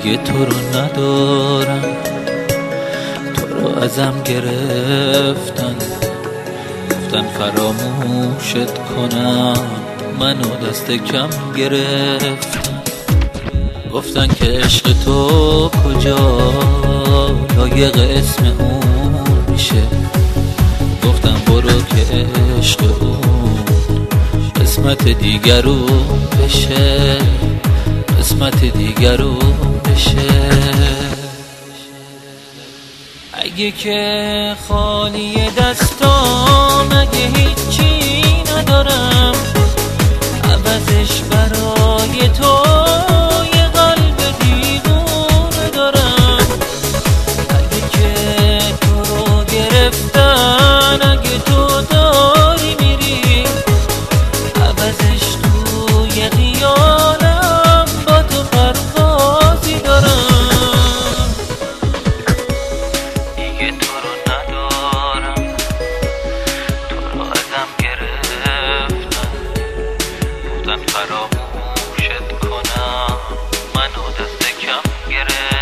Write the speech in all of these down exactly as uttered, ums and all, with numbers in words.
دیگه تو رو ندارم، تو رو ازم گرفتن، گفتن فراموشت کنم، منو دست کم گرفتن. گفتن که عشق تو کجا لایق اسم اون میشه، گفتم برو که عشق اون قسمت دیگرون بشه، قسمت دیگرون بشه. اگه که خالی دستام، اگه هیچی ندارم، عوضش برای تو یه قلب دیوونه دارم. اگه که تو رو گرفتن، اگه تو داری میری، عوضش توی خیالم با تو پروازی دارم. دیگه تو رو ندارم، تو رو ازم گرفتن، گفتن فراموشت کنم، منو دست کم گرفتن.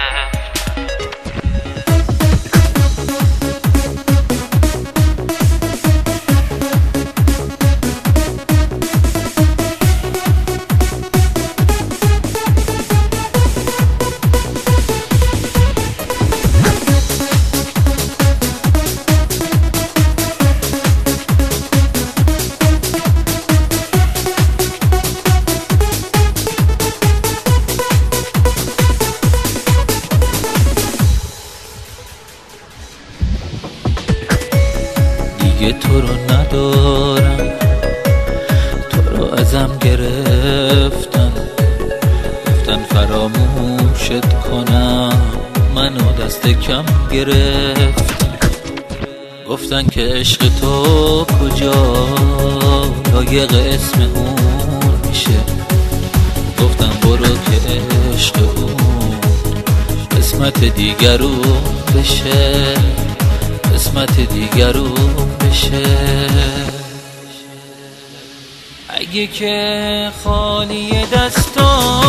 دیگه تو رو ندارم، تو رو ازم گرفتن، گفتن فراموشت کنم، منو دست کم گرفتن. گفتن که عشق تو کجا لایق اسم اون میشه، گفتم برو که عشق اون قسمت دیگرون بشه، قسمت دیگرون بشه. اگه که خالی دستام